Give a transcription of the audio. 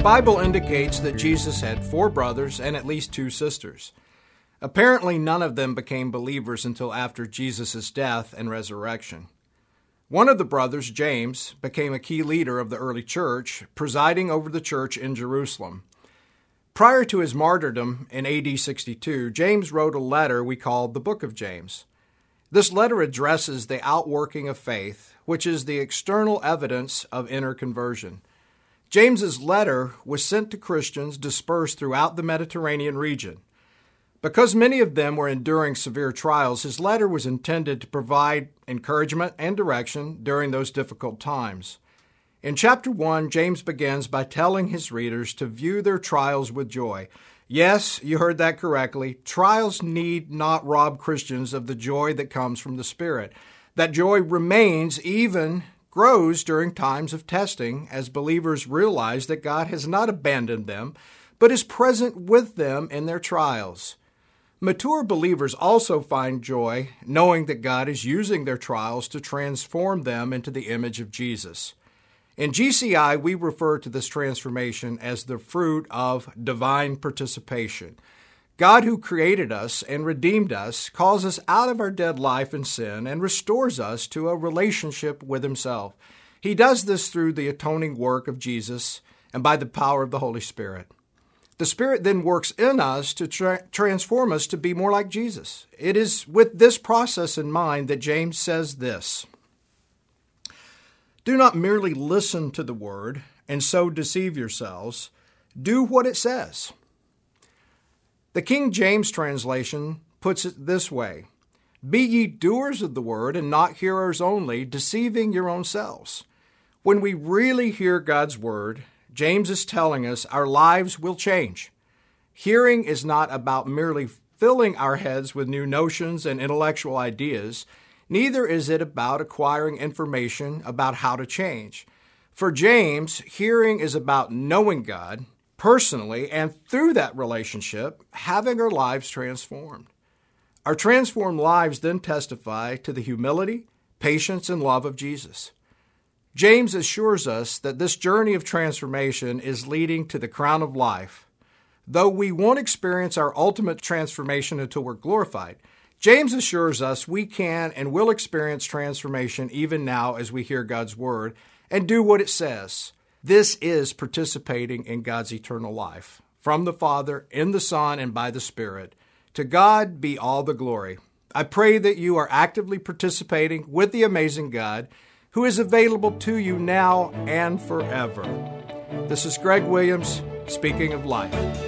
Bible indicates that Jesus had 4 brothers and at least 2 sisters. Apparently, none of them became believers until after Jesus' death and resurrection. One of the brothers, James, became a key leader of the early church, presiding over the church in Jerusalem. Prior to his martyrdom in AD 62, James wrote a letter we call the Book of James. This letter addresses the outworking of faith, which is the external evidence of inner conversion. James's letter was sent to Christians dispersed throughout the Mediterranean region. Because many of them were enduring severe trials, his letter was intended to provide encouragement and direction during those difficult times. In chapter 1, James begins by telling his readers to view their trials with joy. Yes, you heard that correctly. Trials need not rob Christians of the joy that comes from the Spirit. That joy remains, even grows during times of testing, as believers realize that God has not abandoned them, but is present with them in their trials. Mature believers also find joy knowing that God is using their trials to transform them into the image of Jesus. In GCI, we refer to this transformation as the fruit of divine participation. God, who created us and redeemed us, calls us out of our dead life and sin and restores us to a relationship with Himself. He does this through the atoning work of Jesus and by the power of the Holy Spirit. The Spirit then works in us to transform us to be more like Jesus. It is with this process in mind that James says this: "Do not merely listen to the word and so deceive yourselves. Do what it says." The King James translation puts it this way: "Be ye doers of the word and not hearers only, deceiving your own selves." When we really hear God's word, James is telling us our lives will change. Hearing is not about merely filling our heads with new notions and intellectual ideas. Neither is it about acquiring information about how to change. For James, hearing is about knowing God personally, and through that relationship, having our lives transformed. Our transformed lives then testify to the humility, patience, and love of Jesus. James assures us that this journey of transformation is leading to the crown of life. Though we won't experience our ultimate transformation until we're glorified, James assures us we can and will experience transformation even now as we hear God's word and do what it says. This is participating in God's eternal life, from the Father, in the Son, and by the Spirit. To God be all the glory. I pray that you are actively participating with the amazing God who is available to you now and forever. This is Greg Williams, speaking of life.